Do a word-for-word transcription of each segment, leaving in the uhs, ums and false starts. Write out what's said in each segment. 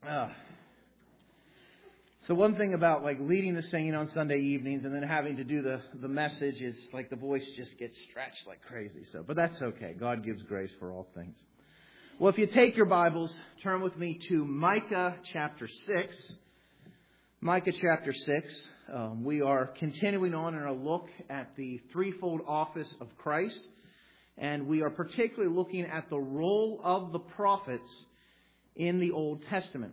Uh, so one thing about like leading the singing on Sunday evenings and then having to do the, the message is like the voice just gets stretched like crazy. So, but that's okay. God gives grace for all things. Well, if you take your Bibles, turn with me to Micah chapter six. Micah chapter six. Um, we are continuing on in our look at the threefold office of Christ. And we are particularly looking at the role of the prophets in the Old Testament.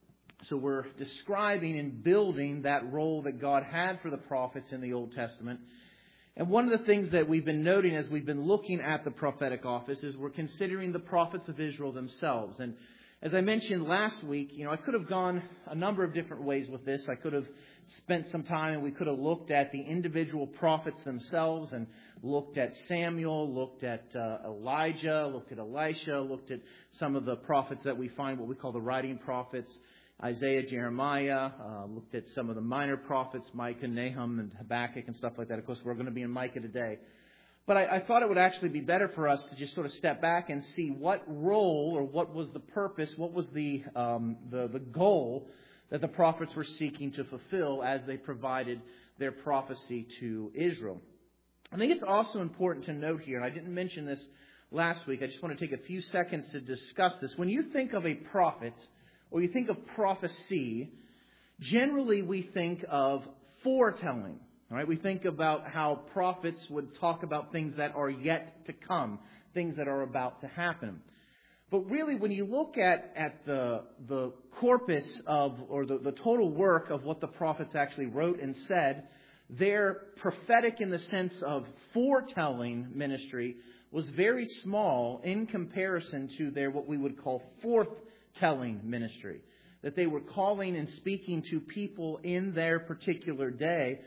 So we're describing and building that role that God had for the prophets in the Old Testament. And one of the things that we've been noting as we've been looking at the prophetic office is we're considering the prophets of Israel themselves. And as I mentioned last week, you know, I could have gone a number of different ways with this. I could have spent some time and we could have looked at the individual prophets themselves and looked at Samuel, looked at uh, Elijah, looked at Elisha, looked at some of the prophets that we find what we call the writing prophets, Isaiah, Jeremiah, uh, looked at some of the minor prophets, Micah, Nahum, and Habakkuk and stuff like that. Of course, we're going to be in Micah today. But I, I thought it would actually be better for us to just sort of step back and see what role or what was the purpose, what was the um, the, the goal that the prophets were seeking to fulfill as they provided their prophecy to Israel. I think it's also important to note here, and I didn't mention this last week, I just want to take a few seconds to discuss this. When you think of a prophet, or you think of prophecy, generally we think of foretelling. All right, we think about how prophets would talk about things that are yet to come, things that are about to happen. But really, when you look at, at the, the corpus of, or the, the total work of what the prophets actually wrote and said, their prophetic in the sense of foretelling ministry was very small in comparison to their what we would call forthtelling ministry. That they were calling and speaking to people in their particular day,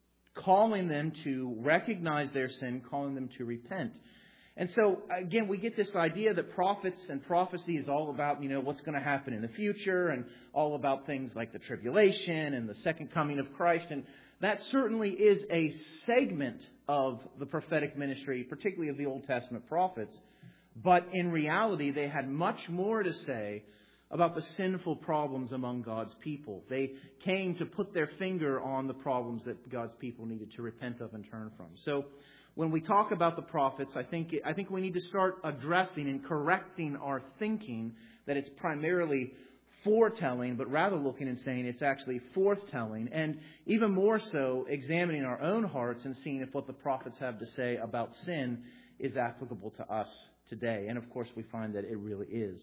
calling them to recognize their sin, calling them to repent. And so, again, we get this idea that prophets and prophecy is all about, you know, what's going to happen in the future and all about things like the tribulation and the second coming of Christ. And that certainly is a segment of the prophetic ministry, particularly of the Old Testament prophets. But in reality, they had much more to say about the sinful problems among God's people. They came to put their finger on the problems that God's people needed to repent of and turn from. So when we talk about the prophets, I think I think we need to start addressing and correcting our thinking that it's primarily foretelling, but rather looking and saying it's actually forthtelling, and even more so examining our own hearts and seeing if what the prophets have to say about sin is applicable to us today. And of course, we find that it really is.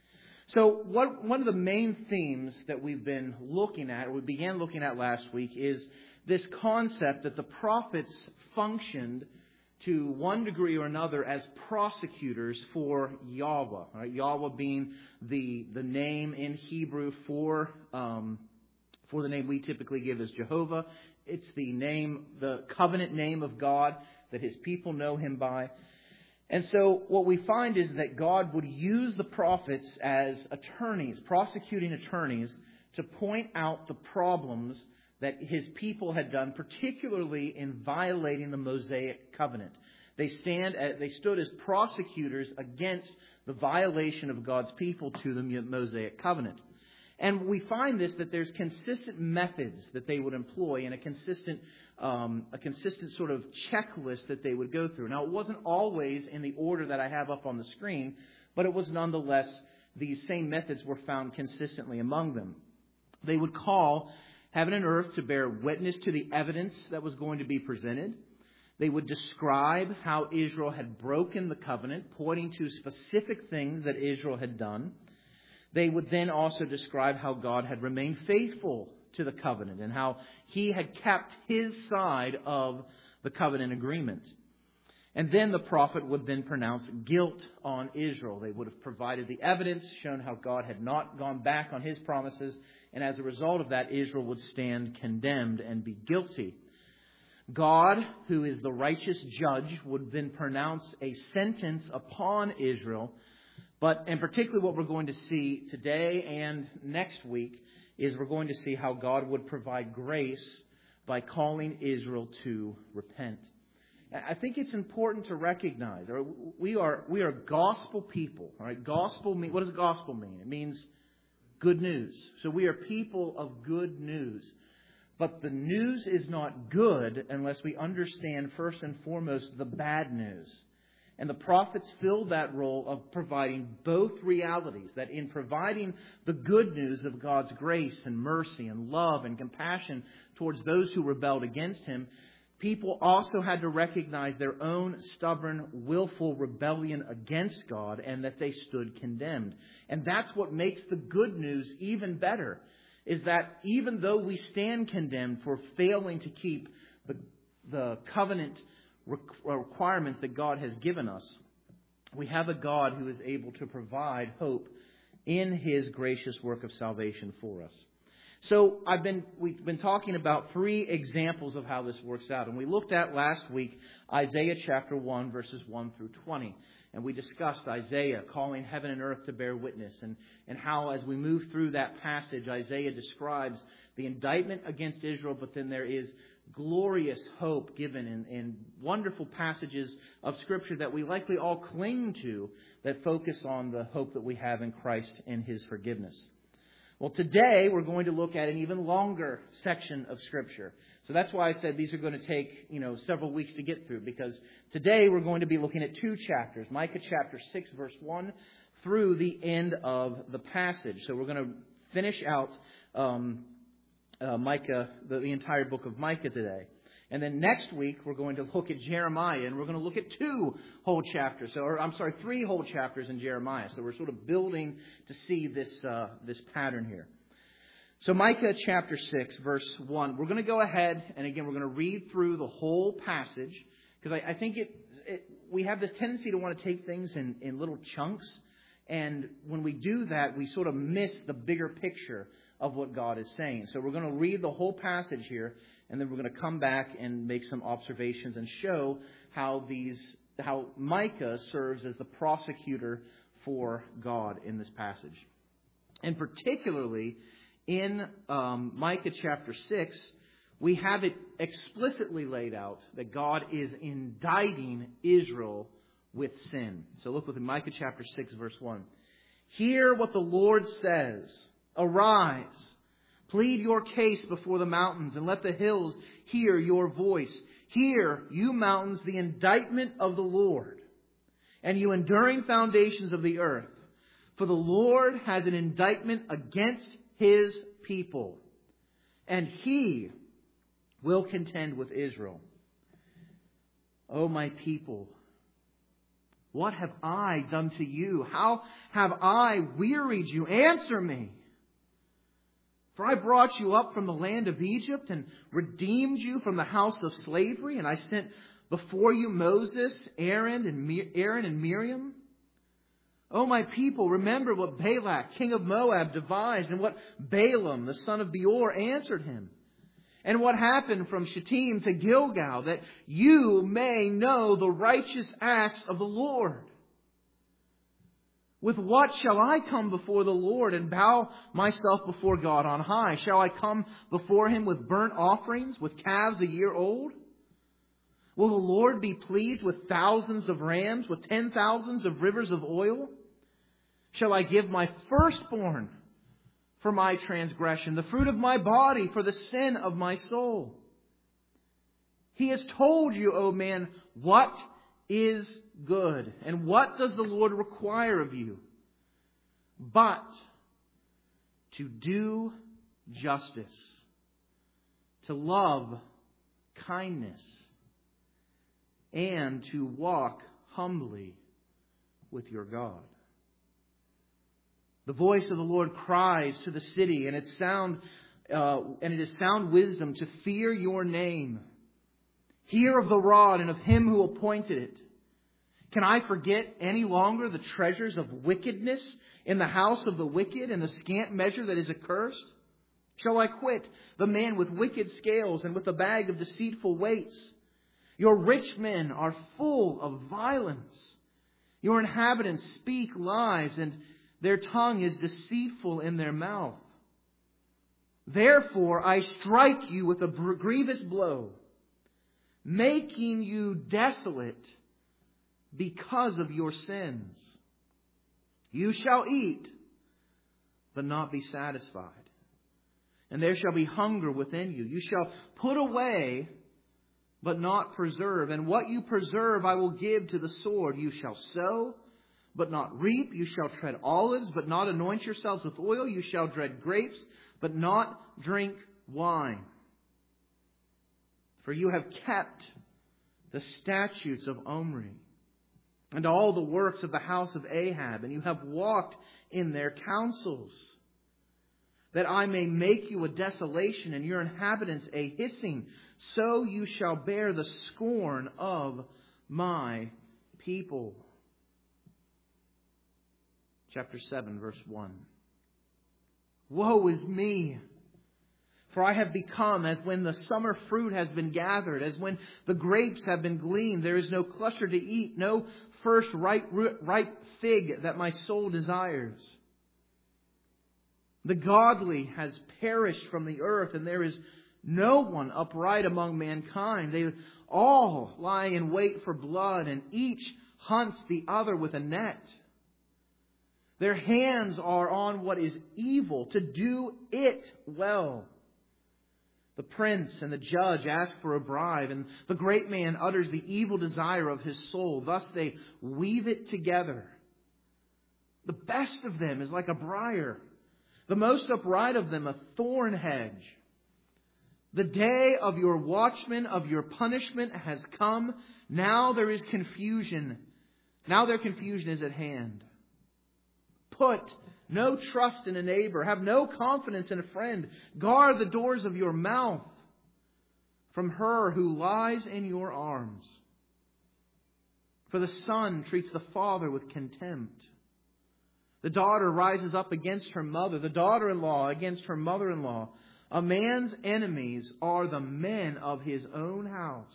So what, one of the main themes that we've been looking at, or we began looking at last week, is this concept that the prophets functioned to one degree or another as prosecutors for Yahweh. Right? Yahweh being the the name in Hebrew for um, for the name we typically give as Jehovah. It's the name, the covenant name of God that His people know Him by. And so what we find is that God would use the prophets as attorneys, prosecuting attorneys, to point out the problems that His people had done, particularly in violating the Mosaic covenant. They stand, they stood as prosecutors against the violation of God's people to the Mosaic covenant. And we find this, that there's consistent methods that they would employ and a consistent um, a consistent sort of checklist that they would go through. Now, it wasn't always in the order that I have up on the screen, but it was nonetheless, these same methods were found consistently among them. They would call heaven and earth to bear witness to the evidence that was going to be presented. They would describe how Israel had broken the covenant, pointing to specific things that Israel had done. They would then also describe how God had remained faithful to the covenant and how He had kept His side of the covenant agreement. And then the prophet would then pronounce guilt on Israel. They would have provided the evidence, shown how God had not gone back on His promises, and as a result of that, Israel would stand condemned and be guilty. God, who is the righteous judge, would then pronounce a sentence upon Israel. But, and particularly what we're going to see today and next week, is we're going to see how God would provide grace by calling Israel to repent. I think it's important to recognize we are we are gospel people. All right, gospel mean, what does gospel mean? It means Good news. So we are people of good news. But the news is not good unless we understand first and foremost the bad news. And the prophets filled that role of providing both realities. That in providing the good news of God's grace and mercy and love and compassion towards those who rebelled against Him, people also had to recognize their own stubborn, willful rebellion against God and that they stood condemned. And that's what makes the good news even better, is that even though we stand condemned for failing to keep the, the covenant requirements that God has given us, we have a God who is able to provide hope in His gracious work of salvation for us. So I've been we've been talking about three examples of how this works out. And we looked at last week Isaiah chapter one, verses one through twenty. And we discussed Isaiah calling heaven and earth to bear witness. And, and how as we move through that passage, Isaiah describes the indictment against Israel, but then there is glorious hope given in, in wonderful passages of Scripture that we likely all cling to that focus on the hope that we have in Christ and His forgiveness. Well, today we're going to look at an even longer section of Scripture. So that's why I said these are going to take, you know, several weeks to get through, because today we're going to be looking at two chapters, Micah chapter six, verse one, through the end of the passage. So we're going to finish out um, uh, Micah, the, the entire book of Micah today. And then next week we're going to look at Jeremiah, and we're going to look at two whole chapters. So, or I'm sorry, three whole chapters in Jeremiah. So we're sort of building to see this uh, this pattern here. So Micah chapter six, verse one. We're going to go ahead, and again, we're going to read through the whole passage, because I, I think it, it we have this tendency to want to take things in, in little chunks. And when we do that, we sort of miss the bigger picture of what God is saying. So we're going to read the whole passage here, and then we're going to come back and make some observations and show how these how Micah serves as the prosecutor for God in this passage. And particularly in um, Micah chapter six, we have it explicitly laid out that God is indicting Israel with sin. So look with me, Micah chapter six, verse one. Hear what the Lord says. Arise, plead your case before the mountains, and let the hills hear your voice. Hear, you mountains, the indictment of the Lord, and you enduring foundations of the earth. For the Lord has an indictment against His people, and He will contend with Israel. O my people, what have I done to you? How have I wearied you? Answer me. For I brought you up from the land of Egypt and redeemed you from the house of slavery, and I sent before you Moses, Aaron, and Mir- Aaron and Miriam. O my people, remember what Balak, king of Moab, devised, and what Balaam, the son of Beor, answered him, and what happened from Shittim to Gilgal, that you may know the righteous acts of the Lord. With what shall I come before the Lord and bow myself before God on high? Shall I come before Him with burnt offerings, with calves a year old? Will the Lord be pleased with thousands of rams, with ten thousands of rivers of oil? Shall I give my firstborn for my transgression, the fruit of my body for the sin of my soul? He has told you, O man, what is good, and what does the Lord require of you? But to do justice, to love kindness, and to walk humbly with your God. The voice of the Lord cries to the city, and its sound, uh, and it is sound wisdom to fear your name. Hear of the rod and of him who appointed it. Can I forget any longer the treasures of wickedness in the house of the wicked and the scant measure that is accursed? Shall I quit the man with wicked scales and with a bag of deceitful weights? Your rich men are full of violence. Your inhabitants speak lies, and their tongue is deceitful in their mouth. Therefore I strike you with a grievous blow, making you desolate because of your sins. You shall eat but not be satisfied. And there shall be hunger within you. You shall put away, but not preserve. And what you preserve I will give to the sword. You shall sow, but not reap. You shall tread olives, but not anoint yourselves with oil. You shall dread grapes, but not drink wine. For you have kept the statutes of Omri and all the works of the house of Ahab, and you have walked in their counsels, that I may make you a desolation and your inhabitants a hissing. So you shall bear the scorn of my people. Chapter seven, verse one. Woe is me! For I have become as when the summer fruit has been gathered, as when the grapes have been gleaned. There is no cluster to eat, no first ripe, ripe fig that my soul desires. The godly has perished from the earth, and there is no one upright among mankind. They all lie in wait for blood, and each hunts the other with a net. Their hands are on what is evil, to do it well. The prince and the judge ask for a bribe, and the great man utters the evil desire of his soul. Thus they weave it together. The best of them is like a briar, the most upright of them a thorn hedge. The day of your watchmen, of your punishment has come. Now there is confusion. Now their confusion is at hand. Put no trust in a neighbor. Have no confidence in a friend. Guard the doors of your mouth from her who lies in your arms. For the son treats the father with contempt. The daughter rises up against her mother. The daughter-in-law against her mother-in-law. A man's enemies are the men of his own house.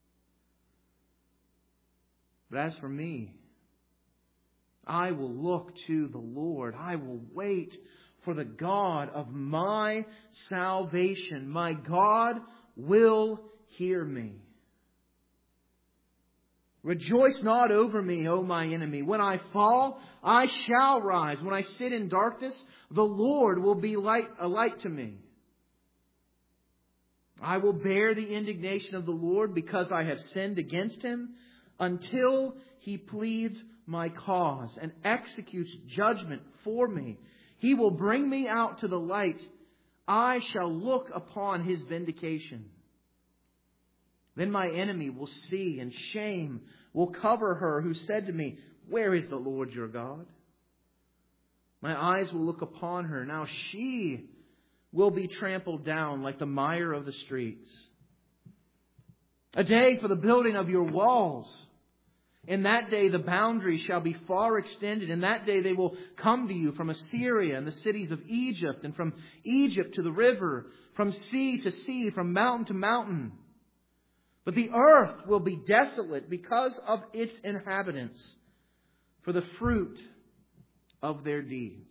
But as for me, I will look to the Lord. I will wait for the God of my salvation. My God will hear me. Rejoice not over me, O my enemy. When I fall, I shall rise. When I sit in darkness, the Lord will be light, a light to me. I will bear the indignation of the Lord because I have sinned against Him, until He pleads my cause and executes judgment for me. He will bring me out to the light. I shall look upon His vindication. Then my enemy will see, and shame will cover her who said to me, where is the Lord your God? My eyes will look upon her. Now she will be trampled down like the mire of the streets. A day for the building of your walls. In that day the boundaries shall be far extended. In that day they will come to you from Assyria and the cities of Egypt, and from Egypt to the river, from sea to sea, from mountain to mountain. But the earth will be desolate because of its inhabitants, for the fruit of their deeds.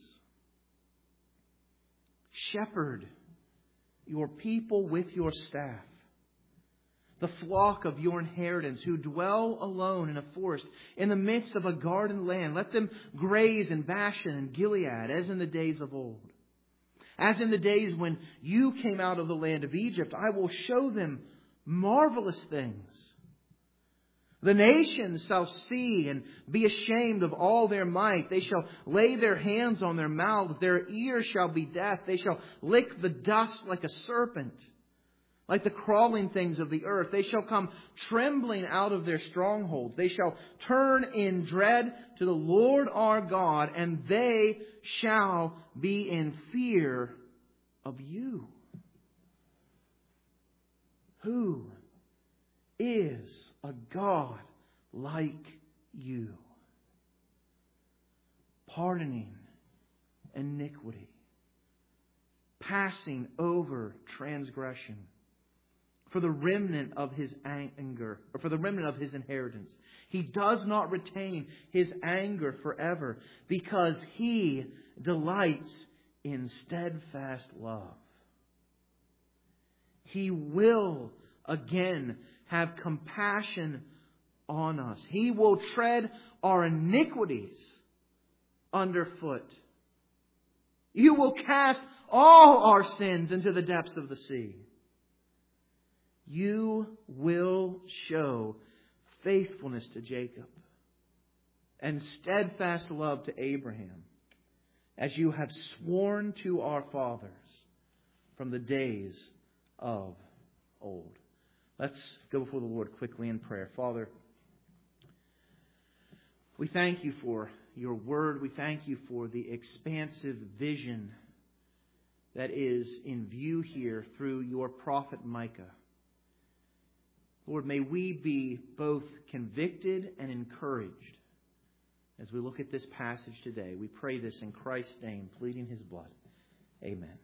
Shepherd your people with your staff, the flock of your inheritance, who dwell alone in a forest, in the midst of a garden land. Let them graze in Bashan and Gilead, as in the days of old. As in the days when you came out of the land of Egypt, I will show them marvelous things. The nations shall see and be ashamed of all their might. They shall lay their hands on their mouths. Their ears shall be deaf. They shall lick the dust like a serpent, like the crawling things of the earth. They shall come trembling out of their strongholds. They shall turn in dread to the Lord our God, and they shall be in fear of you. Who is a God like you, pardoning iniquity, passing over transgression, for the remnant of His anger, or for the remnant of His inheritance? He does not retain His anger forever, because He delights in steadfast love. He will again have compassion on us. He will tread our iniquities underfoot. You will cast all our sins into the depths of the sea. You will show faithfulness to Jacob and steadfast love to Abraham, as you have sworn to our fathers from the days of old. Let's go before the Lord quickly in prayer. Father, we thank you for your word. We thank you for the expansive vision that is in view here through your prophet Micah. Lord, may we be both convicted and encouraged as we look at this passage today. We pray this in Christ's name, pleading His blood. Amen.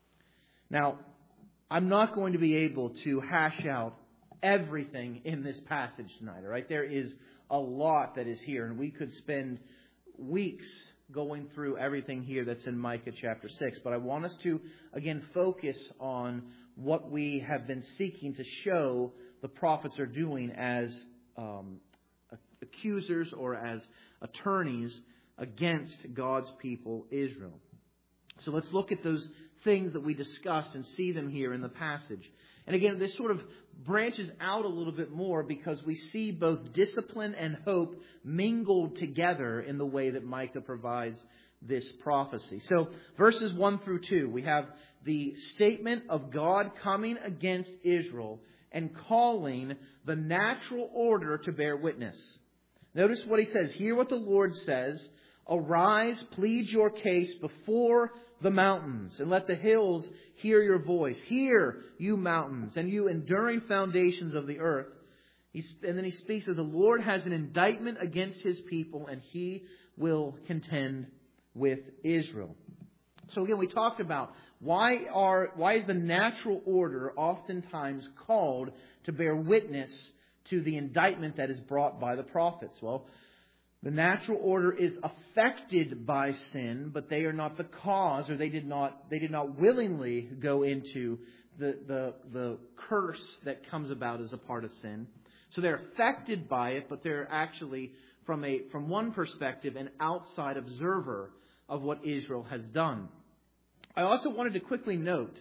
Now, I'm not going to be able to hash out everything in this passage tonight, all right? There is a lot that is here, and we could spend weeks going through everything here that's in Micah chapter six. But I want us to, again, focus on what we have been seeking to show the prophets are doing as um, accusers or as attorneys against God's people, Israel. So let's look at those things that we discussed and see them here in the passage. And again, this sort of branches out a little bit more because we see both discipline and hope mingled together in the way that Micah provides this prophecy. So verses one through two, we have the statement of God coming against Israel and calling the natural order to bear witness. Notice what he says. Hear what the Lord says. Arise, plead your case before the mountains, and let the hills hear your voice. Hear, you mountains, and you enduring foundations of the earth. He, and then he speaks that the Lord has an indictment against His people, and He will contend with Israel. So again, we talked about why are why is the natural order oftentimes called to bear witness to the indictment that is brought by the prophets? Well, the natural order is affected by sin, but they are not the cause, or they did not they did not willingly go into the, the, the curse that comes about as a part of sin. So they're affected by it, but they're actually, from a from one perspective, an outside observer of what Israel has done. I also wanted to quickly note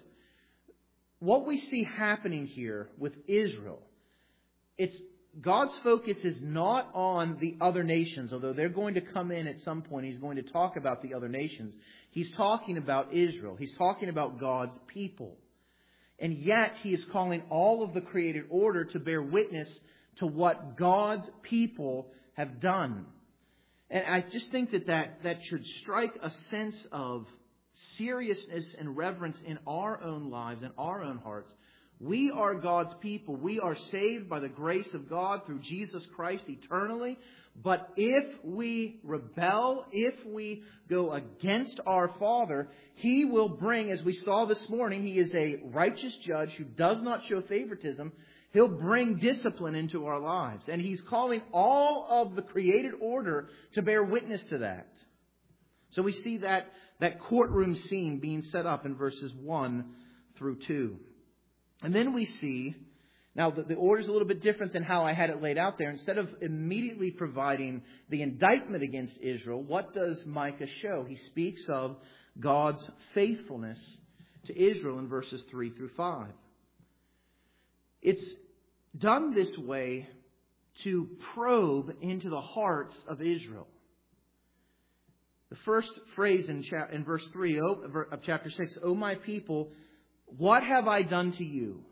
what we see happening here with Israel. It's God's focus is not on the other nations, although they're going to come in at some point. He's going to talk about the other nations. He's talking about Israel. He's talking about God's people. And yet He is calling all of the created order to bear witness to what God's people have done. And I just think that that, that should strike a sense of seriousness and reverence in our own lives and our own hearts. We are God's people. We are saved by the grace of God through Jesus Christ eternally. But if we rebel, if we go against our Father, He will bring, as we saw this morning, He is a righteous judge who does not show favoritism. He'll bring discipline into our lives. And He's calling all of the created order to bear witness to that. So we see that, that courtroom scene being set up in verses one through two. And then we see, now the, the order is a little bit different than how I had it laid out there. Instead of immediately providing the indictment against Israel, what does Micah show? He speaks of God's faithfulness to Israel in verses three through five. It's done this way to probe into the hearts of Israel. The first phrase in, cha- in verse three of chapter six, O my people, what have I done to you?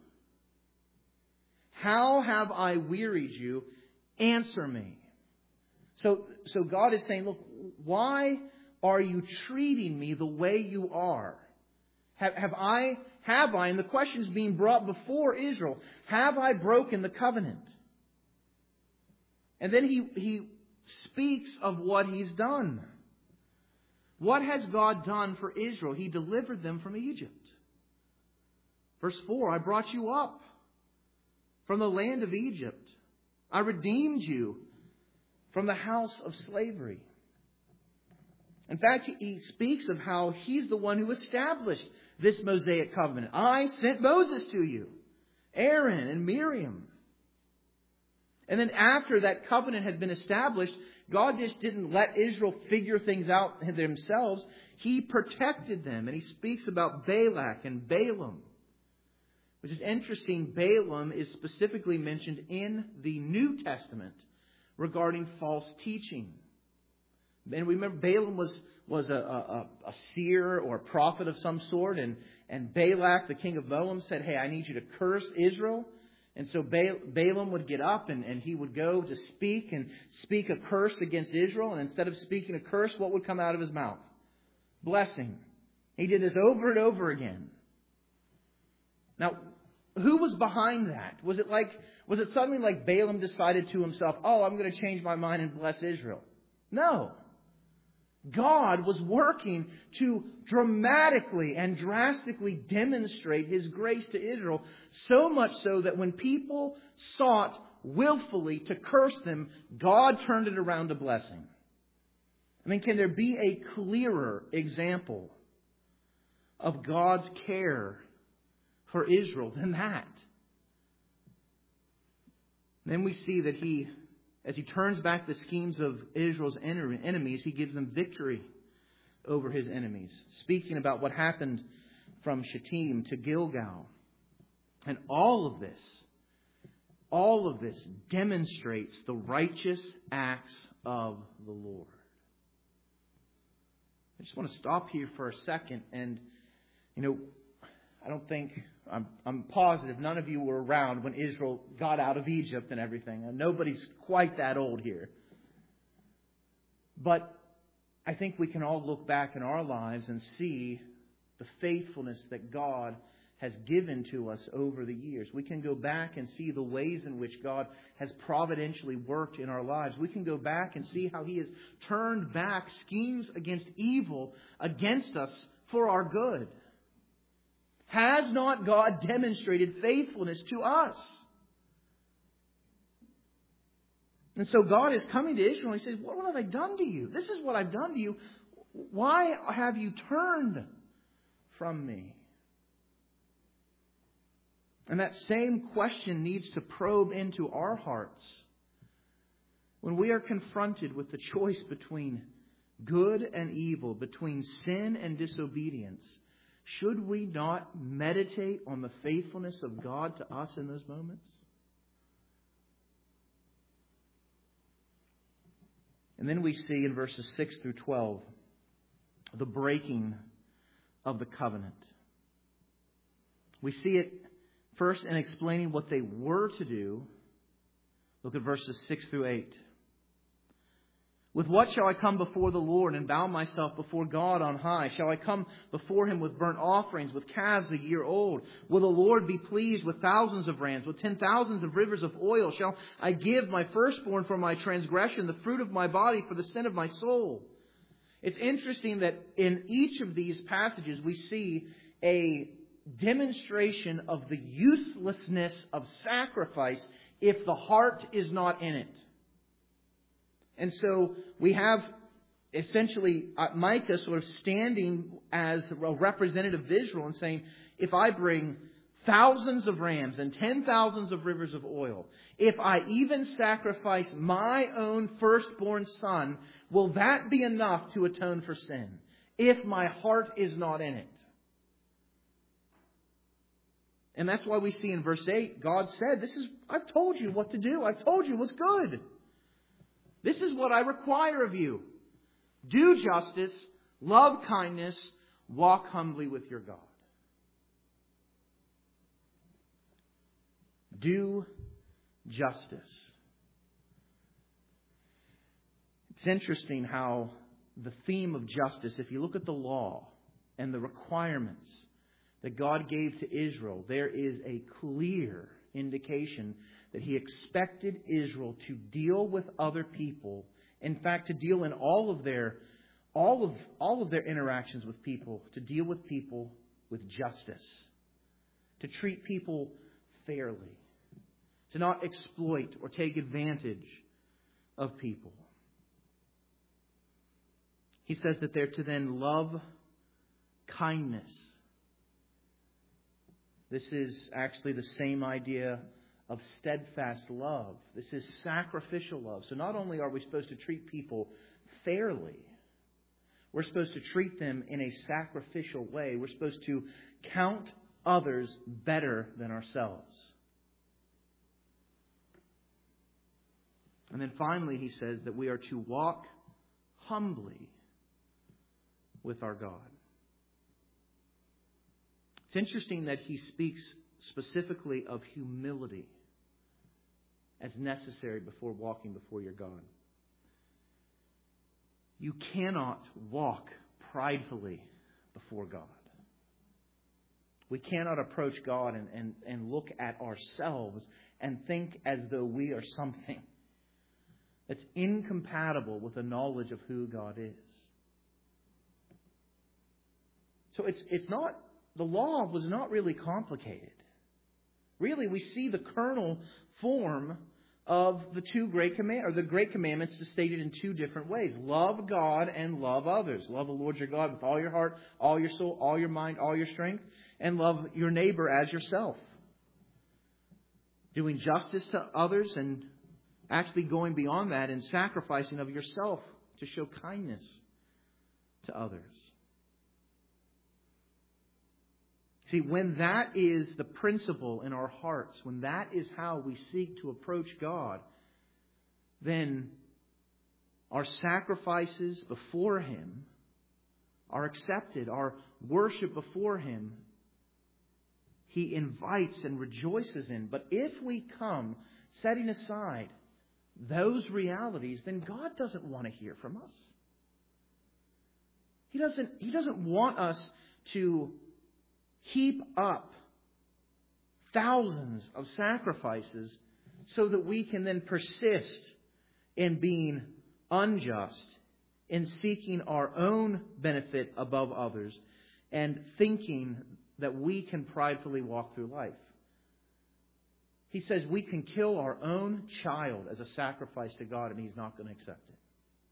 How have I wearied you? Answer me. So, so God is saying, look, why are you treating me the way you are? Have, have I, have I, and the question is being brought before Israel, have I broken the covenant? And then he, he speaks of what He's done. What has God done for Israel? He delivered them from Egypt. Verse four, I brought you up from the land of Egypt. I redeemed you from the house of slavery. In fact, he speaks of how He's the one who established this Mosaic covenant. I sent Moses to you, Aaron and Miriam. And then after that covenant had been established, God just didn't let Israel figure things out themselves. He protected them. And he speaks about Balak and Balaam, which is interesting. Balaam is specifically mentioned in the New Testament regarding false teaching. And remember, Balaam was, was a, a, a seer or a prophet of some sort. And, and Balak, the king of Moab, said, hey, I need you to curse Israel. And so Balaam would get up and, and he would go to speak and speak a curse against Israel. And instead of speaking a curse, what would come out of his mouth? Blessing. He did this over and over again. Now, who was behind that? Was it like, was it suddenly like Balaam decided to himself, oh, I'm going to change my mind and bless Israel? No. God was working to dramatically and drastically demonstrate His grace to Israel, so much so that when people sought willfully to curse them, God turned it around to blessing. I mean, can there be a clearer example of God's care for Israel than that? Then we see that He, as He turns back the schemes of Israel's enemies, He gives them victory over His enemies. Speaking about what happened from Shittim to Gilgal. And all of this, all of this demonstrates the righteous acts of the Lord. I just want to stop here for a second. And, you know, I don't think, I'm, I'm positive none of you were around when Israel got out of Egypt and everything. And nobody's quite that old here. But I think we can all look back in our lives and see the faithfulness that God has given to us over the years. We can go back and see the ways in which God has providentially worked in our lives. We can go back and see how He has turned back schemes against evil against us for our good. Has not God demonstrated faithfulness to us? And so God is coming to Israel and He says, what have I done to you? This is what I've done to you. Why have you turned from me? And that same question needs to probe into our hearts. When we are confronted with the choice between good and evil, between sin and disobedience, should we not meditate on the faithfulness of God to us in those moments? And then we see in verses six through twelve the breaking of the covenant. We see it first in explaining what they were to do. Look at verses six through eight. With what shall I come before the Lord and bow myself before God on high? Shall I come before Him with burnt offerings, with calves a year old? Will the Lord be pleased with thousands of rams, with ten thousands of rivers of oil? Shall I give my firstborn for my transgression, the fruit of my body for the sin of my soul? It's interesting that in each of these passages we see a demonstration of the uselessness of sacrifice if the heart is not in it. And so we have essentially Micah sort of standing as a representative of Israel and saying, if I bring thousands of rams and ten thousands of rivers of oil, if I even sacrifice my own firstborn son, will that be enough to atone for sin if my heart is not in it? And that's why we see in verse eight, God said, "This is, I've told you what to do. I've told you what's good. This is what I require of you. Do justice, love kindness, walk humbly with your God." Do justice. It's interesting how the theme of justice, if you look at the law and the requirements that God gave to Israel, there is a clear indication that He expected Israel to deal with other people. In fact, to deal in all of their all of all of their interactions with people, to deal with people with justice, to treat people fairly, to not exploit or take advantage of people. He says that they're to then love kindness. This is actually the same idea of steadfast love. This is sacrificial love. So not only are we supposed to treat people fairly, we're supposed to treat them in a sacrificial way. We're supposed to count others better than ourselves. And then finally, he says that we are to walk humbly with our God. It's interesting that he speaks specifically of humility as necessary before walking before your God. You cannot walk pridefully before God. We cannot approach God and, and, and look at ourselves and think as though we are something that's incompatible with the knowledge of who God is. So it's it's not, the law was not really complicated. Really, we see the kernel form of the two great command or the great commandments is stated in two different ways. Love God and love others. Love the Lord your God with all your heart, all your soul, all your mind, all your strength, and love your neighbor as yourself. Doing justice to others and actually going beyond that and sacrificing of yourself to show kindness to others. See, when that is the principle in our hearts, when that is how we seek to approach God, then our sacrifices before Him are accepted. Our worship before Him, He invites and rejoices in. But if we come setting aside those realities, then God doesn't want to hear from us. He doesn't, He doesn't want us to heap up thousands of sacrifices so that we can then persist in being unjust, in seeking our own benefit above others, and thinking that we can pridefully walk through life. He says we can kill our own child as a sacrifice to God, and He's not going to accept it.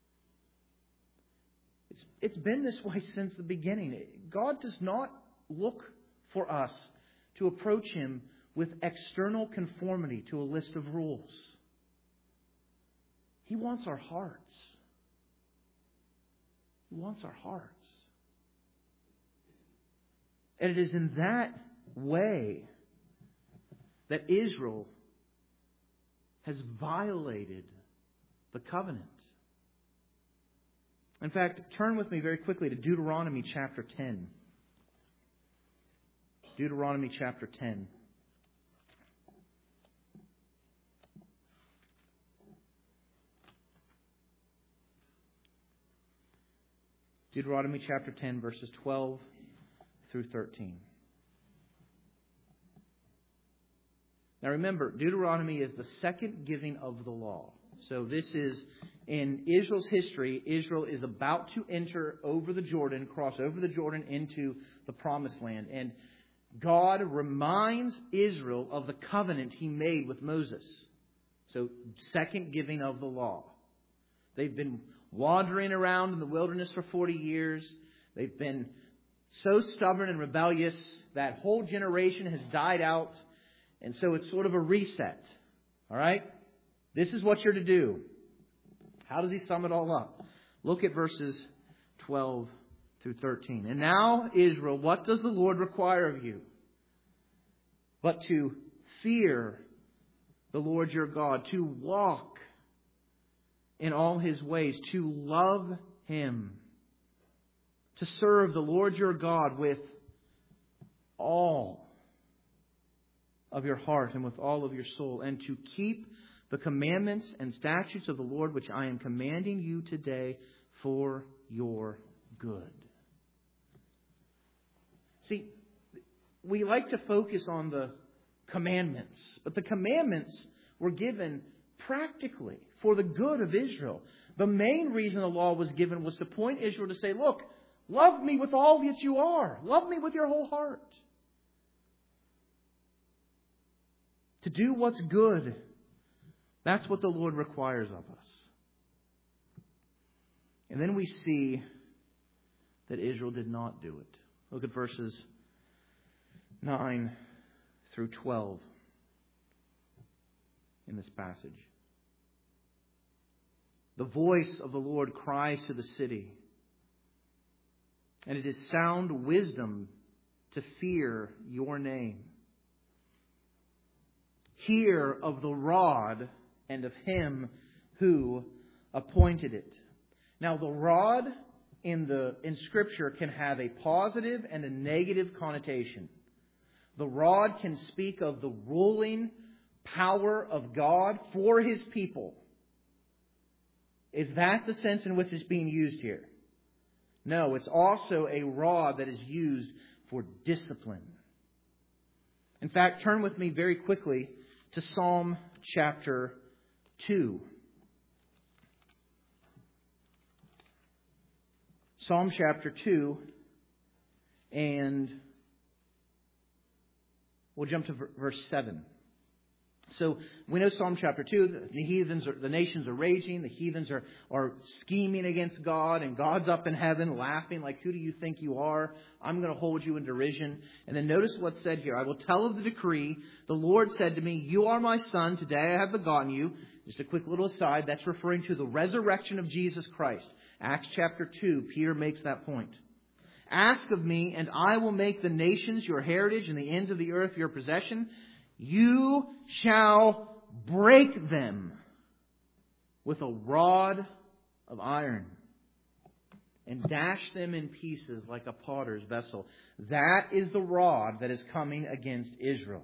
It's, it's been this way since the beginning. God does not look for us to approach Him with external conformity to a list of rules. He wants our hearts. He wants our hearts. And it is in that way that Israel has violated the covenant. In fact, turn with me very quickly to Deuteronomy chapter ten. Deuteronomy chapter ten. Deuteronomy chapter ten, verses twelve through thirteen. Now remember, Deuteronomy is the second giving of the law. So this is, in Israel's history, Israel is about to enter over the Jordan, cross over the Jordan into the Promised Land. And God reminds Israel of the covenant He made with Moses. So, second giving of the law. They've been wandering around in the wilderness for forty years. They've been so stubborn and rebellious. That whole generation has died out. And so it's sort of a reset. All right? This is what you're to do. How does He sum it all up? Look at verses twelve through thirteen. And now, Israel, what does the Lord require of you? But to fear the Lord your God, to walk in all His ways, to love Him, to serve the Lord your God with all of your heart and with all of your soul, and to keep the commandments and statutes of the Lord which I am commanding you today for your good. See, we like to focus on the commandments, but the commandments were given practically for the good of Israel. The main reason the law was given was to point Israel to say, look, love me with all that you are. Love me with your whole heart. To do what's good. That's what the Lord requires of us. And then we see that Israel did not do it. Look at verses nine through twelve. in this passage. The voice of the Lord cries to the city, and it is sound wisdom to fear your name. Hear of the rod and of him who appointed it. Now, the rod in the in Scripture can have a positive and a negative connotation. The rod can speak of the ruling power of God for His people. Is that the sense in which it's being used here? No, it's also a rod that is used for discipline. In fact, turn with me very quickly to Psalm chapter two. Psalm chapter two, and we'll jump to verse seven. So we know Psalm chapter two, the heathens, are, the nations are raging, the heathens are, are scheming against God, and God's up in heaven laughing like, who do you think you are? I'm going to hold you in derision. And then notice what's said here. I will tell of the decree. The Lord said to me, you are my son. Today I have begotten you. Just a quick little aside. That's referring to the resurrection of Jesus Christ. Acts chapter two, Peter makes that point. Ask of me, and I will make the nations your heritage and the ends of the earth your possession. You shall break them with a rod of iron and dash them in pieces like a potter's vessel. That is the rod that is coming against Israel.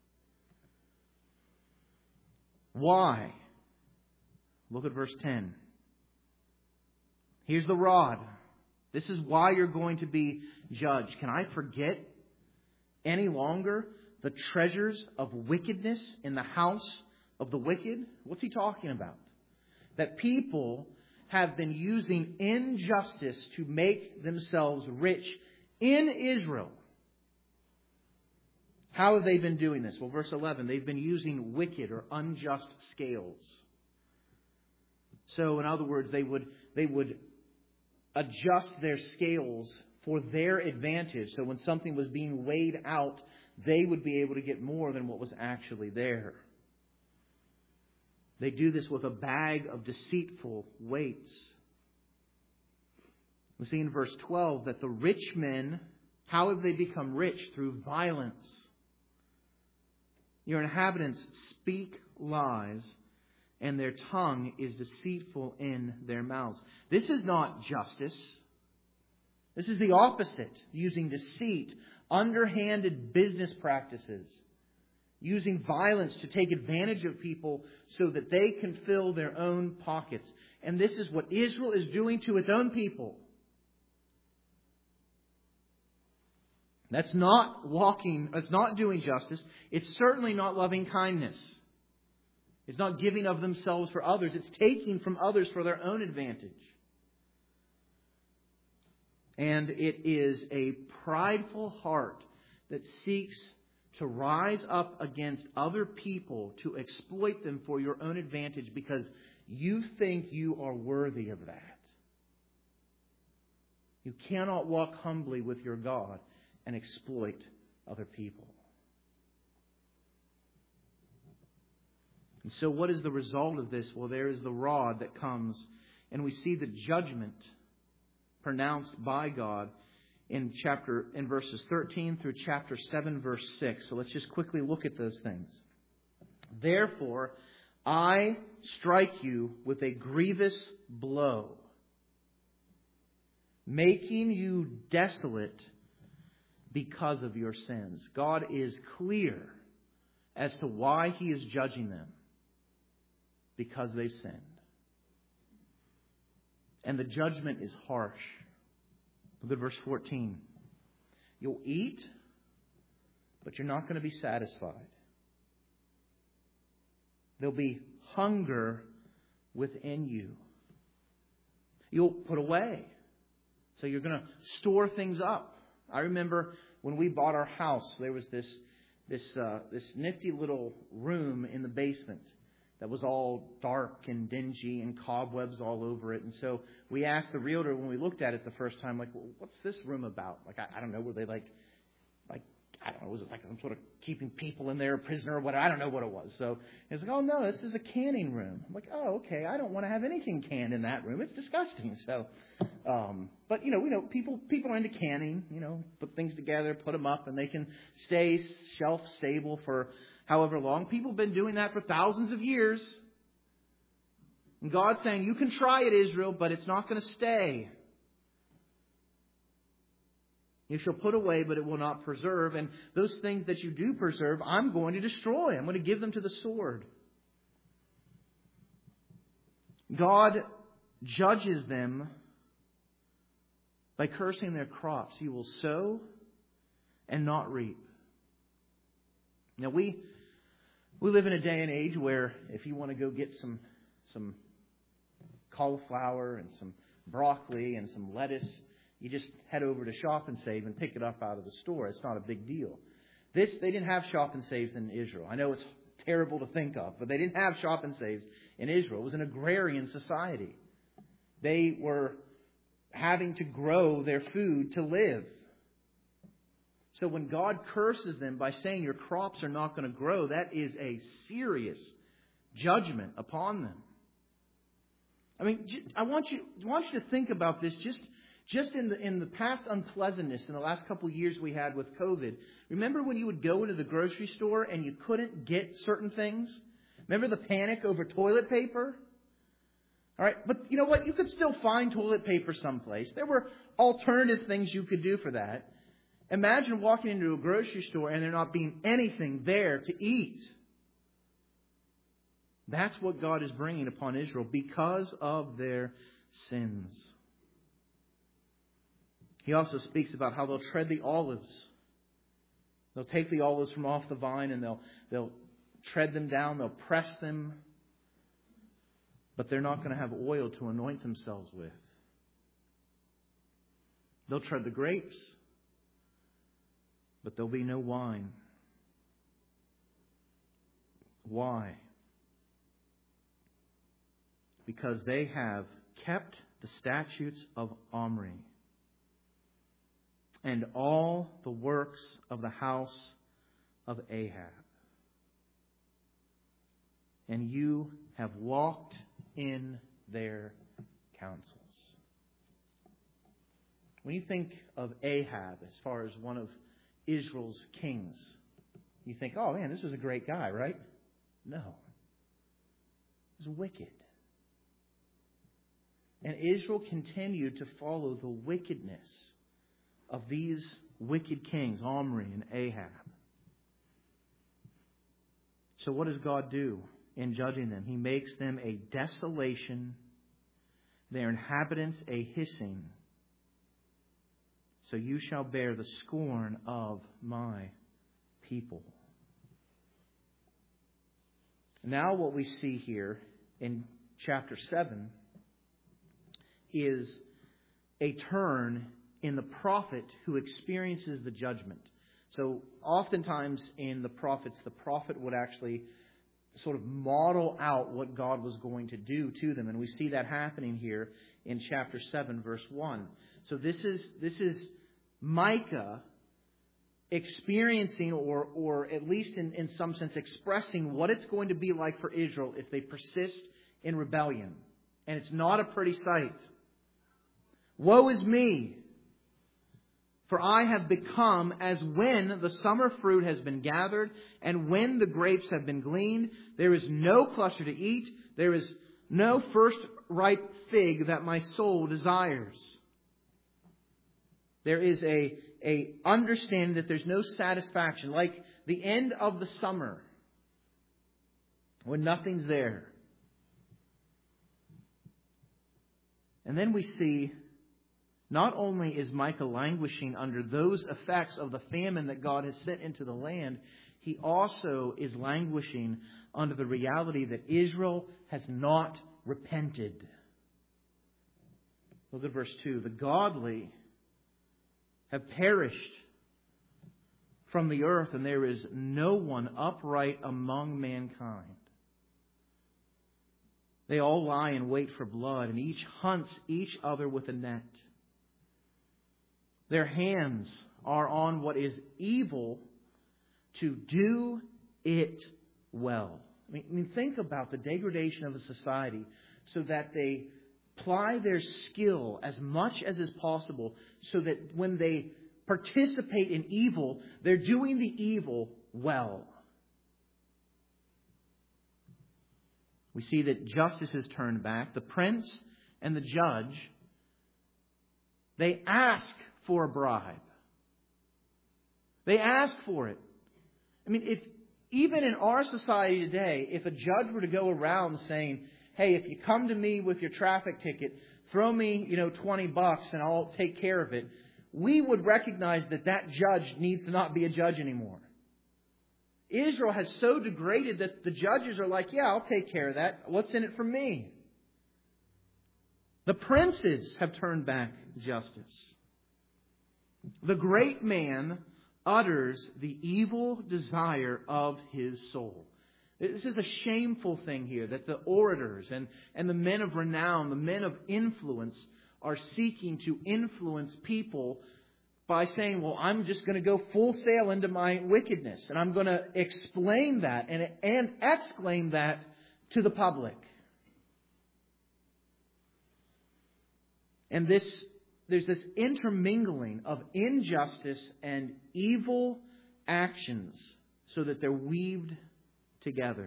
Why? Look at verse ten. Here's the rod. This is why you're going to be judged. Can I forget any longer the treasures of wickedness in the house of the wicked? What's he talking about? That people have been using injustice to make themselves rich in Israel. How have they been doing this? Well, verse eleven, they've been using wicked or unjust scales. So, in other words, they would they would adjust their scales for their advantage. So when something was being weighed out, they would be able to get more than what was actually there. They do this with a bag of deceitful weights. We see in verse twelve that the rich men, how have they become rich? Through violence. Your inhabitants speak lies, and their tongue is deceitful in their mouths. This is not justice. This is the opposite. Using deceit, underhanded business practices, using violence to take advantage of people so that they can fill their own pockets. And this is what Israel is doing to its own people. That's not walking, that's not doing justice. It's certainly not loving kindness. It's not giving of themselves for others. It's taking from others for their own advantage. And it is a prideful heart that seeks to rise up against other people to exploit them for your own advantage because you think you are worthy of that. You cannot walk humbly with your God and exploit other people. And so what is the result of this? Well, there is the rod that comes, and we see the judgment pronounced by God in chapter in verses thirteen through chapter seven, verse six. So let's just quickly look at those things. Therefore, I strike you with a grievous blow, making you desolate because of your sins. God is clear as to why He is judging them. Because they've sinned. And the judgment is harsh. Look at verse fourteen. You'll eat, but you're not going to be satisfied. There'll be hunger within you. You'll put away. So you're going to store things up. I remember when we bought our house, there was this this uh, this nifty little room in the basement that was all dark and dingy and cobwebs all over it. And so we asked the realtor when we looked at it the first time, like, well, what's this room about? Like, I, I don't know. Were they like, like, I don't know, was it like some sort of keeping people in there, a prisoner or whatever? I don't know what it was. So he's like, oh, no, this is a canning room. I'm like, oh, okay, I don't want to have anything canned in that room. It's disgusting. So, um, but, you know, we know people people are into canning, you know, put things together, put them up, and they can stay shelf stable for however long. People have been doing that for thousands of years. And God's saying, you can try it, Israel, but it's not going to stay. You shall put away, but it will not preserve. And those things that you do preserve, I'm going to destroy. I'm going to give them to the sword. God judges them by cursing their crops. You will sow and not reap. Now, we we live in a day and age where if you want to go get some some cauliflower and some broccoli and some lettuce, you just head over to Shop and Save and pick it up out of the store. It's not a big deal. This, they didn't have Shop and Saves in Israel. I know it's terrible to think of, but they didn't have Shop and Saves in Israel. It was an agrarian society. They were having to grow their food to live. So when God curses them by saying your crops are not going to grow, that is a serious judgment upon them. I mean, I want you, I want you to think about this just Just in the in the past unpleasantness in the last couple of years we had with COVID. Remember when you would go into the grocery store and you couldn't get certain things? Remember the panic over toilet paper? All right, but you know what? You could still find toilet paper someplace. There were alternative things you could do for that. Imagine walking into a grocery store and there not being anything there to eat. That's what God is bringing upon Israel because of their sins. He also speaks about how they'll tread the olives. They'll take the olives from off the vine and they'll they'll tread them down, they'll press them, but they're not going to have oil to anoint themselves with. They'll tread the grapes, but there'll be no wine. Why? Because they have kept the statutes of Omri and all the works of the house of Ahab. And you have walked in their counsels. When you think of Ahab as far as one of Israel's kings, you think, oh man, this was a great guy, right? No. He was wicked. And Israel continued to follow the wickedness of these wicked kings, Omri and Ahab. So what does God do in judging them? He makes them a desolation, their inhabitants a hissing. So you shall bear the scorn of my people. Now what we see here in chapter seven is a turn in the prophet who experiences the judgment. So oftentimes in the prophets, the prophet would actually sort of model out what God was going to do to them. And we see that happening here in chapter seven, verse one. So this is this is Micah experiencing or or at least in, in some sense expressing what it's going to be like for Israel if they persist in rebellion. And it's not a pretty sight. Woe is me! For I have become as when the summer fruit has been gathered, and when the grapes have been gleaned. There is no cluster to eat. There is no first ripe fig that my soul desires. There is a, a understanding that there's no satisfaction, like the end of the summer, when nothing's there. And then we see, not only is Micah languishing under those effects of the famine that God has sent into the land, he also is languishing under the reality that Israel has not repented. Look at verse two. The godly have perished from the earth, and there is no one upright among mankind. They all lie in wait for blood, and each hunts each other with a net. Their hands are on what is evil to do it well. I mean, I mean, think about the degradation of a society so that they apply their skill as much as is possible so that when they participate in evil, they're doing the evil well. We see that justice is turned back. The prince and the judge, they ask for a bribe. They ask for it. I mean, if even in our society today, if a judge were to go around saying, hey, if you come to me with your traffic ticket, throw me, you know, twenty bucks and I'll take care of it, we would recognize that that judge needs to not be a judge anymore. Israel has so degraded that the judges are like, yeah, I'll take care of that. What's in it for me? The princes have turned back justice. The great man utters the evil desire of his soul. This is a shameful thing here, that the orators and, and the men of renown, the men of influence, are seeking to influence people by saying, well, I'm just going to go full sail into my wickedness. And I'm going to explain that and, and exclaim that to the public. And this, there's this intermingling of injustice and evil actions so that they're weaved together.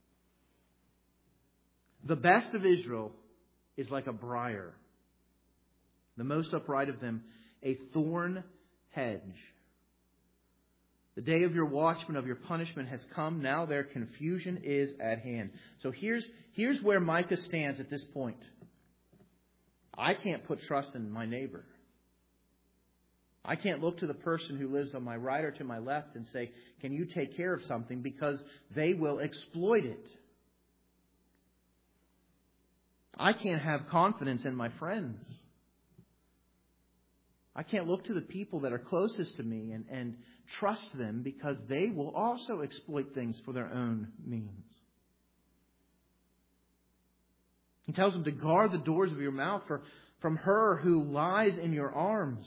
The best of Israel is like a briar. The most upright of them, a thorn hedge. The day of your watchman, of your punishment has come. Now their confusion is at hand. So here's, here's where Micah stands at this point. I can't put trust in my neighbor. I can't look to the person who lives on my right or to my left and say, can you take care of something? Because they will exploit it. I can't have confidence in my friends. I can't look to the people that are closest to me and, and trust them, because they will also exploit things for their own means. He tells them to guard the doors of your mouth for, from her who lies in your arms.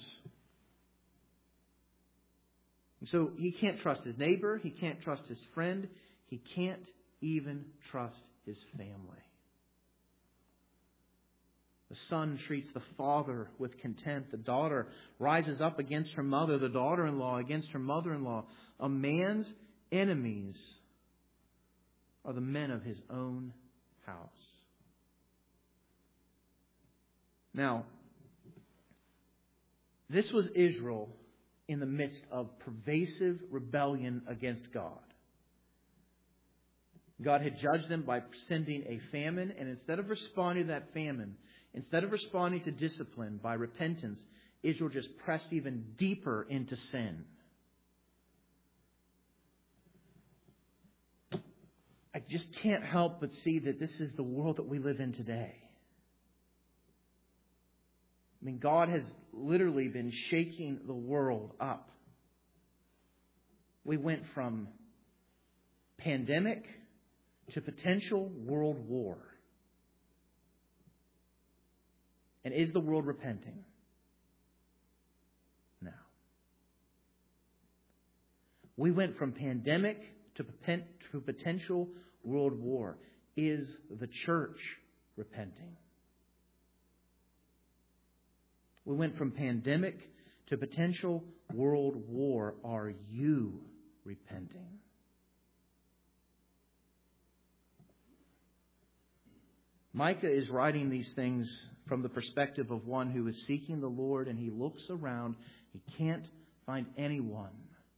And so he can't trust his neighbor. He can't trust his friend. He can't even trust his family. The son treats the father with contempt. The daughter rises up against her mother. The daughter-in-law against her mother-in-law. A man's enemies are the men of his own house. Now, this was Israel in the midst of pervasive rebellion against God. God had judged them by sending a famine, and instead of responding to that famine, instead of responding to discipline by repentance, Israel just pressed even deeper into sin. I just can't help but see that this is the world that we live in today. I mean, God has literally been shaking the world up. We went from pandemic to potential world war. And is the world repenting? No. We went from pandemic to potential world war. Is the church repenting? We went from pandemic to potential world war. Are you repenting? Micah is writing these things from the perspective of one who is seeking the Lord, and he looks around. He can't find anyone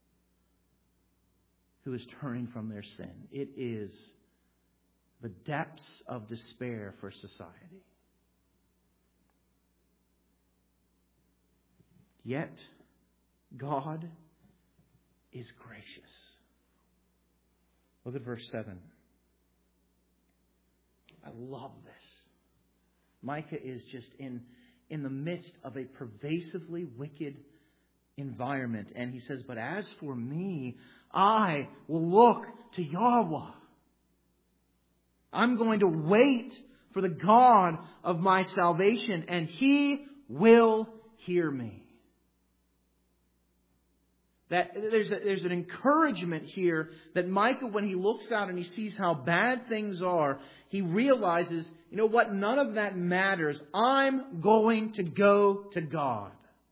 who is turning from their sin. It is the depths of despair for society. Yet, God is gracious. Look at verse seven. I love this. Micah is just in, in the midst of a pervasively wicked environment. And he says, but as for me, I will look to Yahweh. I'm going to wait for the God of my salvation, and He will hear me. That there's, a, there's an encouragement here that Micah, when he looks out and he sees how bad things are, he realizes, you know what, none of that matters. I'm going to go to God.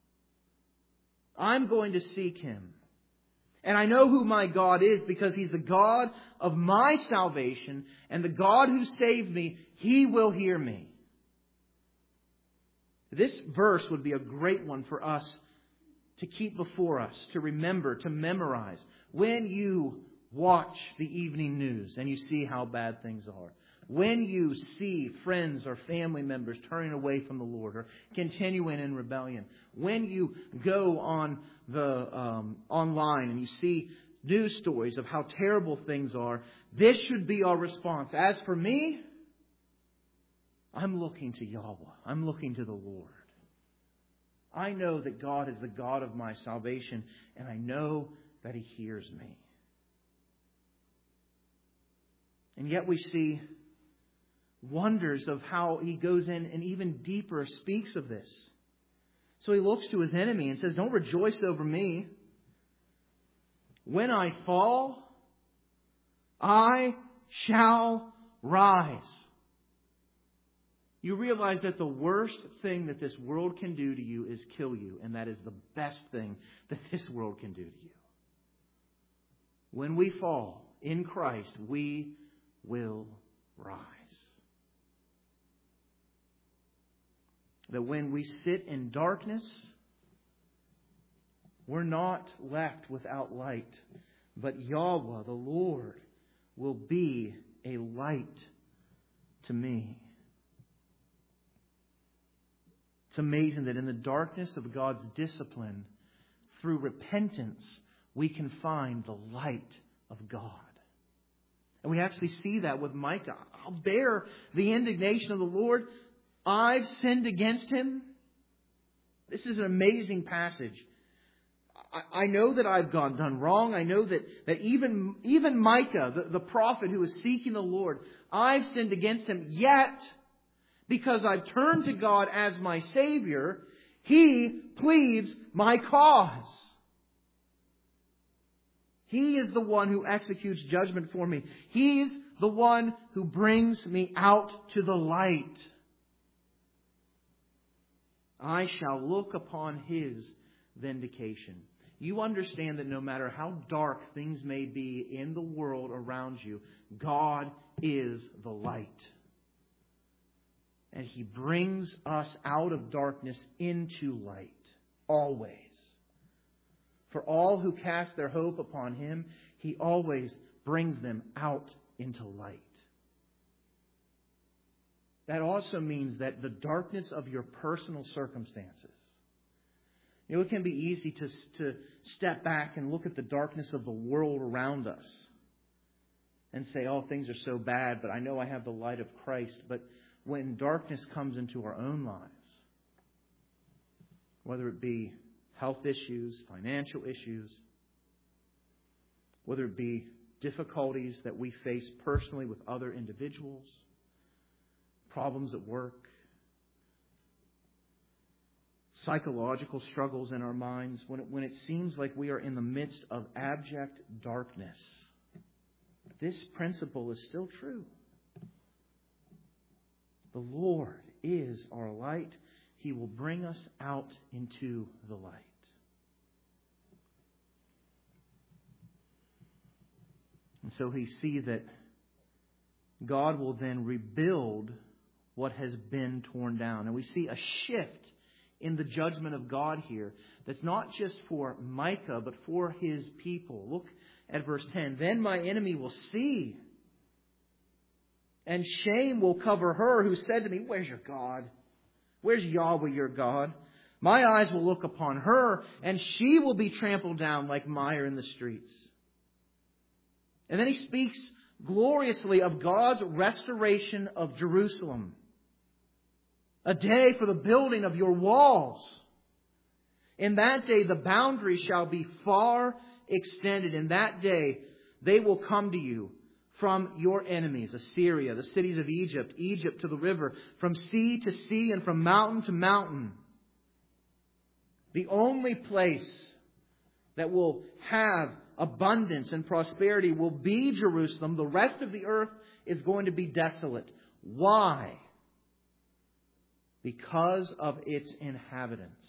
I'm going to seek Him. And I know who my God is because He's the God of my salvation, and the God who saved me, He will hear me. This verse would be a great one for us to keep before us, to remember, to memorize. When you watch the evening news and you see how bad things are, when you see friends or family members turning away from the Lord or continuing in rebellion, when you go on the um, online and you see news stories of how terrible things are, this should be our response. As for me, I'm looking to Yahweh. I'm looking to the Lord. I know that God is the God of my salvation, and I know that He hears me. And yet we see wonders of how He goes in and even deeper speaks of this. So He looks to His enemy and says, don't rejoice over me. When I fall, I shall rise. You realize that the worst thing that this world can do to you is kill you. And that is the best thing that this world can do to you. When we fall in Christ, we will rise. That when we sit in darkness, we're not left without light. But Yahweh, the Lord, will be a light to me. It's amazing that in the darkness of God's discipline, through repentance, we can find the light of God. And we actually see that with Micah. I'll bear the indignation of the Lord. I've sinned against Him. This is an amazing passage. I, I know that I've gone done wrong. I know that, that even, even Micah, the, the prophet who is seeking the Lord, I've sinned against Him. Yet, because I've turned to God as my Savior, He pleads my cause. He is the one who executes judgment for me. He's the one who brings me out to the light. I shall look upon His vindication. You understand that no matter how dark things may be in the world around you, God is the light. And He brings us out of darkness into light. Always. For all who cast their hope upon Him, He always brings them out into light. That also means that the darkness of your personal circumstances. You know, it can be easy to, to step back and look at the darkness of the world around us and say, oh, things are so bad, but I know I have the light of Christ. But when darkness comes into our own lives, whether it be health issues, financial issues, whether it be difficulties that we face personally with other individuals, problems at work, psychological struggles in our minds, when it, when it seems like we are in the midst of abject darkness, this principle is still true. The Lord is our light. He will bring us out into the light. And so we see that God will then rebuild what has been torn down. And we see a shift in the judgment of God here that's not just for Micah, but for His people. Look at verse ten. Then my enemy will see, and shame will cover her who said to me, where's your God? Where's Yahweh your God? My eyes will look upon her, and she will be trampled down like mire in the streets. And then he speaks gloriously of God's restoration of Jerusalem. A day for the building of your walls. In that day the boundary shall be far extended. In that day they will come to you from your enemies, Assyria, the cities of Egypt, Egypt to the river, from sea to sea and from mountain to mountain. The only place that will have abundance and prosperity will be Jerusalem. The rest of the earth is going to be desolate. Why? Because of its inhabitants.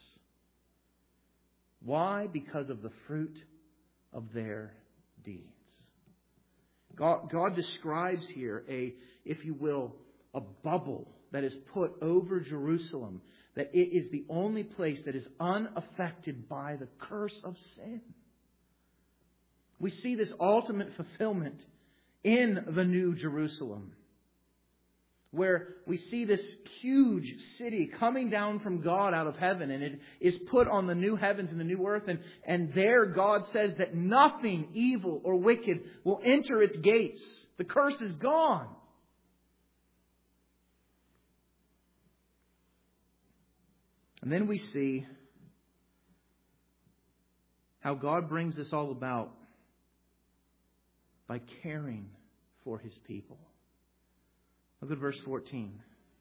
Why? Because of the fruit of their deeds. God, God describes here a, if you will, a bubble that is put over Jerusalem, that it is the only place that is unaffected by the curse of sin. We see this ultimate fulfillment in the New Jerusalem, where we see this huge city coming down from God out of heaven, and it is put on the new heavens and the new earth, and, and there God says that nothing evil or wicked will enter its gates. The curse is gone. And then we see how God brings this all about by caring for His people. Look at verse fourteen.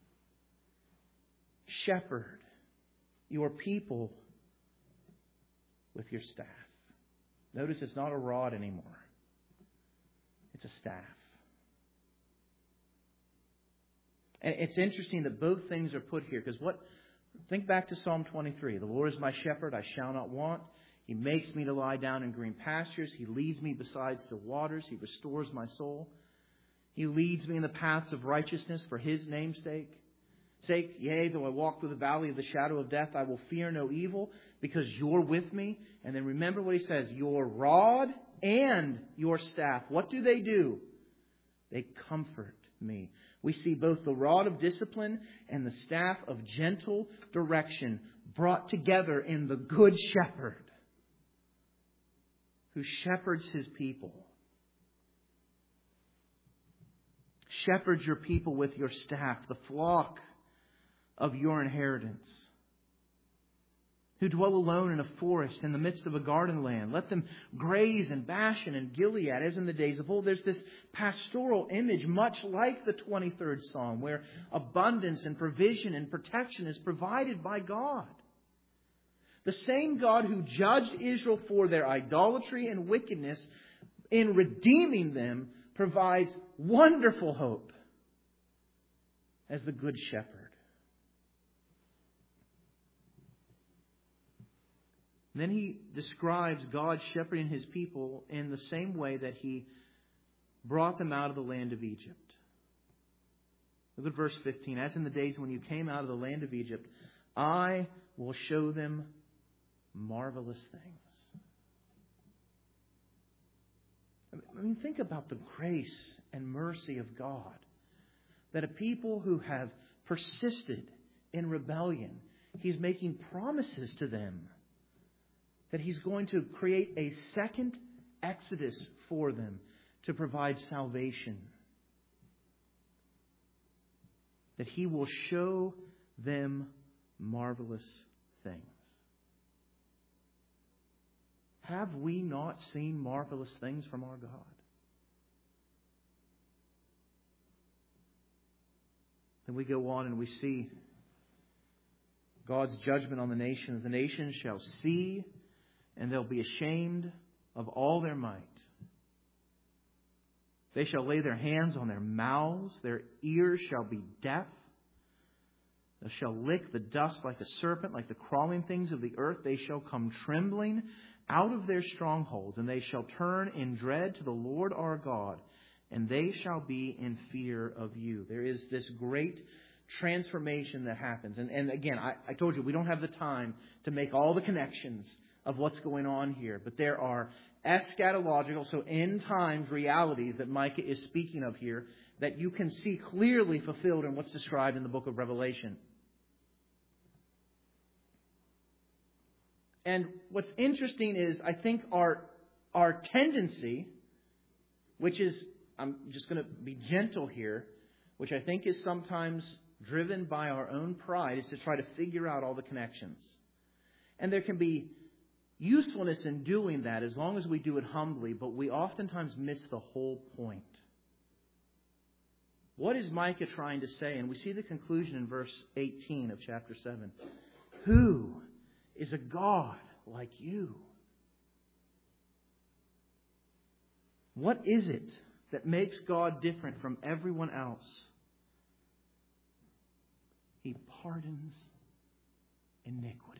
Shepherd your people with your staff. Notice it's not a rod anymore. It's a staff. And it's interesting that both things are put here, because what... Think back to Psalm twenty-three. The Lord is my shepherd, I shall not want. He makes me to lie down in green pastures. He leads me beside still waters. He restores my soul. He leads me in the paths of righteousness for His name's sake. Sake, yea, though I walk through the valley of the shadow of death, I will fear no evil, because you're with me. And then remember what He says, your rod and your staff. What do they do? They comfort me. We see both the rod of discipline and the staff of gentle direction brought together in the Good Shepherd, who shepherds His people. Shepherd your people with your staff, the flock of your inheritance, who dwell alone in a forest in the midst of a garden land. Let them graze in Bashan and Gilead as in the days of old. There's this pastoral image, much like the twenty-third Psalm, where abundance and provision and protection is provided by God. The same God who judged Israel for their idolatry and wickedness, in redeeming them, provides wonderful hope as the Good Shepherd. Then he describes God shepherding His people in the same way that He brought them out of the land of Egypt. Look at verse fifteen. As in the days when you came out of the land of Egypt, I will show them marvelous things. I mean, think about the grace and mercy of God. That a people who have persisted in rebellion, He's making promises to them that He's going to create a second exodus for them to provide salvation. That He will show them marvelous things. Have we not seen marvelous things from our God? Then we go on and we see God's judgment on the nations. The nations shall see, and they'll be ashamed of all their might. They shall lay their hands on their mouths. Their ears shall be deaf. They shall lick the dust like a serpent, like the crawling things of the earth. They shall come trembling out of their strongholds, and they shall turn in dread to the Lord our God, and they shall be in fear of you. There is this great transformation that happens. And, and again, I, I told you, we don't have the time to make all the connections of what's going on here. But there are eschatological, so end times realities that Micah is speaking of here that you can see clearly fulfilled in what's described in the book of Revelation. And what's interesting is, I think our our tendency, which is, I'm just going to be gentle here, which I think is sometimes driven by our own pride, is to try to figure out all the connections. And there can be usefulness in doing that as long as we do it humbly, but we oftentimes miss the whole point. What is Micah trying to say? And we see the conclusion in verse eighteen of chapter seven. Who is a God like you? What is it that makes God different from everyone else? He pardons iniquity.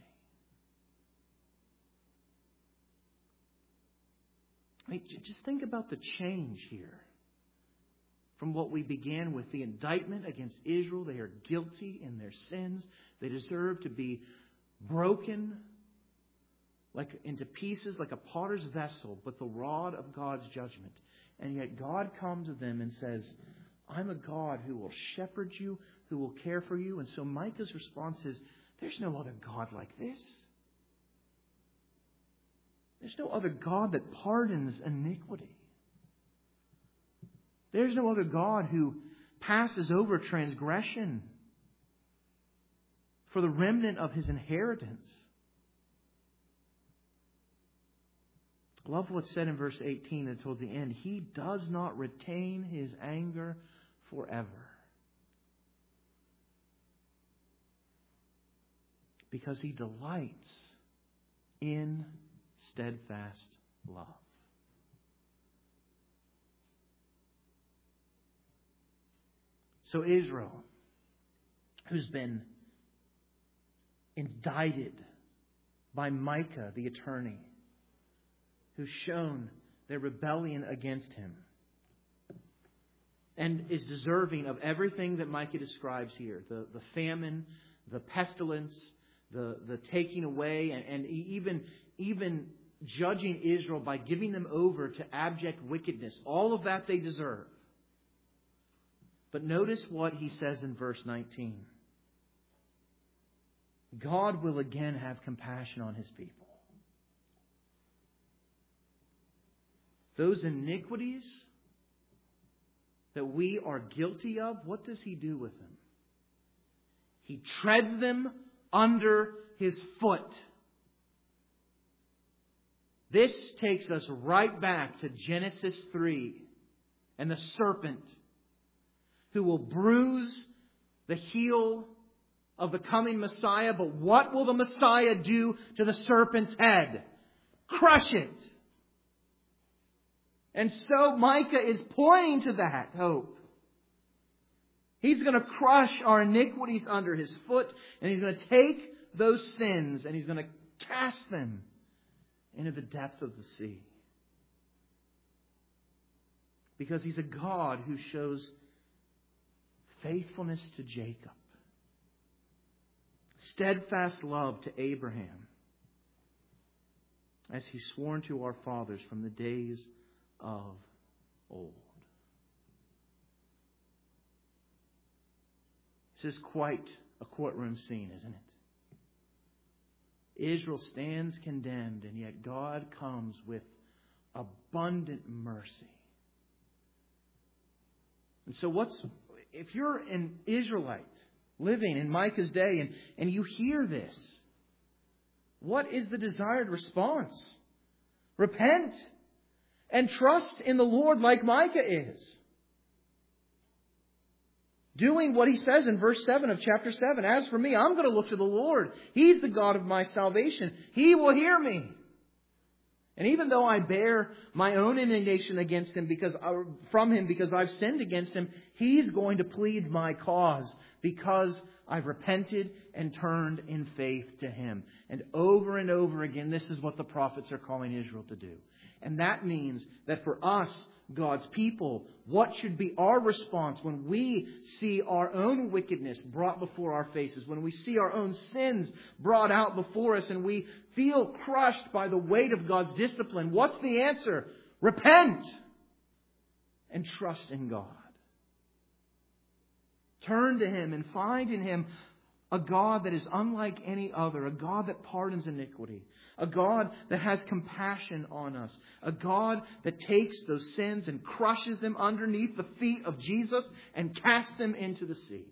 I mean, just think about the change here. From what we began with, the indictment against Israel. They are guilty in their sins. They deserve to be broken like into pieces like a potter's vessel, but the rod of God's judgment. And yet God comes to them and says, I'm a God who will shepherd you, who will care for you. And so Micah's response is, there's no other God like this. There's no other God that pardons iniquity. There's no other God who passes over transgression for the remnant of His inheritance. I love what's said in verse eighteen and towards the end. He does not retain His anger forever, because He delights in steadfast love. So Israel, who's been indicted by Micah the attorney, who's shown their rebellion against him, and is deserving of everything that Micah describes here, the, the famine, the pestilence, the, the taking away, and, and even, even judging Israel by giving them over to abject wickedness. All of that they deserve. But notice what he says in verse nineteen. God will again have compassion on His people. Those iniquities that we are guilty of, what does He do with them? He treads them under His foot. This takes us right back to Genesis three and the serpent who will bruise the heel of the coming Messiah. But what will the Messiah do to the serpent's head? Crush it. And so Micah is pointing to that hope. He's going to crush our iniquities under His foot, and He's going to take those sins and He's going to cast them into the depth of the sea. Because He's a God who shows faithfulness to Jacob, steadfast love to Abraham, as He sworn to our fathers from the days of old. This is quite a courtroom scene, isn't it? Israel stands condemned, and yet God comes with abundant mercy. And so what's, if you're an Israelite living in Micah's day and, and you hear this, what is the desired response? Repent and trust in the Lord like Micah is. Doing what he says in verse seven of chapter seven. As for me, I'm going to look to the Lord. He's the God of my salvation. He will hear me. And even though I bear my own indignation against him because from him because I've sinned against him, He's going to plead my cause because I've repented and turned in faith to Him. And over and over again, this is what the prophets are calling Israel to do. And that means that for us, God's people, what should be our response when we see our own wickedness brought before our faces, when we see our own sins brought out before us, and we feel crushed by the weight of God's discipline? What's the answer? Repent and trust in God. Turn to Him and find in Him a God that is unlike any other, a God that pardons iniquity, a God that has compassion on us, a God that takes those sins and crushes them underneath the feet of Jesus and casts them into the sea.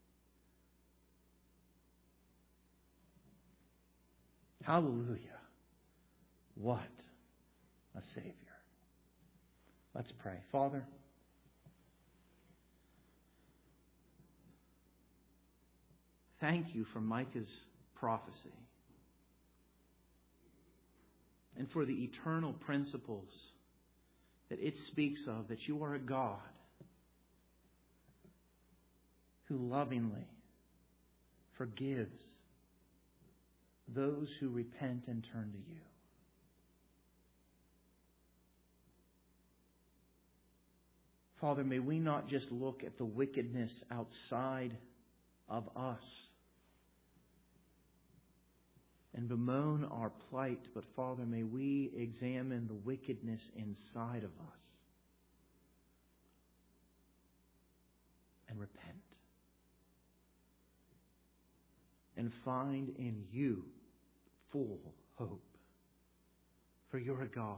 Hallelujah. What a Savior. Let's pray. Father, thank You for Micah's prophecy and for the eternal principles that it speaks of that you are a God who lovingly forgives those who repent and turn to you. Father, may we not just look at the wickedness outside of us and bemoan our plight, but Father, may we examine the wickedness inside of us and repent and find in you full hope. For you're a God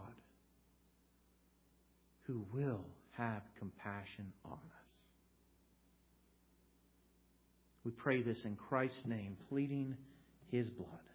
who will have compassion on us. We pray this in Christ's name, pleading His blood.